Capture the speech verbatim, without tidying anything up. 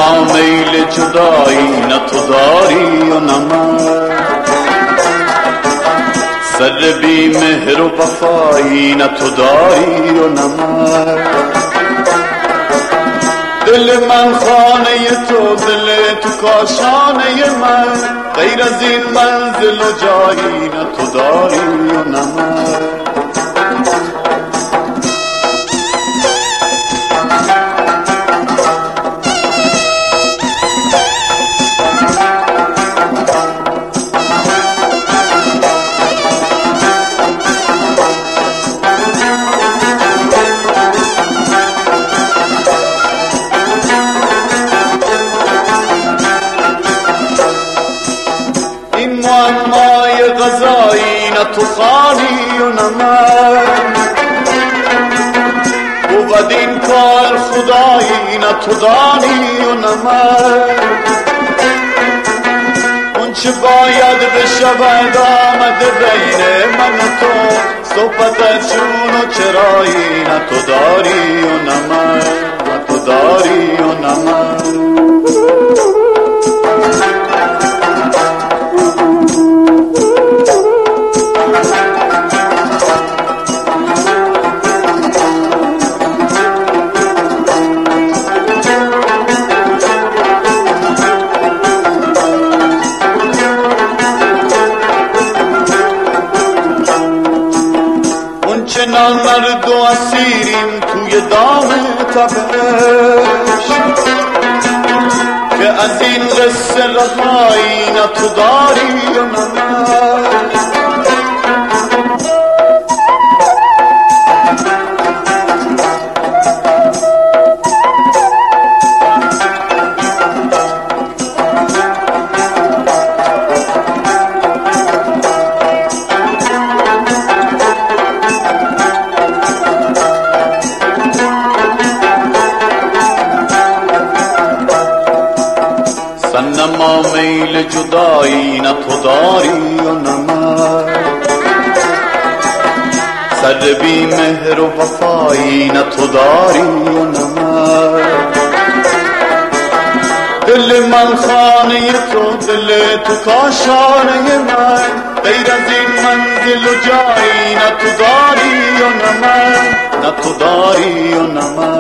ما میل جدایی نه تو داری و نه من، سر بی مهر و وفایی نه تو داری و نه من. دل من خانه تو، دل تو کاشانه من، غیر از این منزل و جایی نه تو داری و نه من. معمای غذایی نه تو خانی و نه من، بود این کار خدایی نه تو دانی و نه من. اون چه باید بشود آمده بین من و تو، صحبت چون و چرایی نه تو داری و نه من، نه تو داری و نه من. چنان مرد و اسیریم توی دام تبش، که از این قصه رهایی نه تو داری و نه من. نه ما میل جدایی نه تو داری و نه من، سر بی مهر و وفایی نه تو داری و نه من. دل من خانه تو، دل تو کاشانه من، غیر از این منزل و جایی نه تو داری و نه من، نه تو داری و نه من.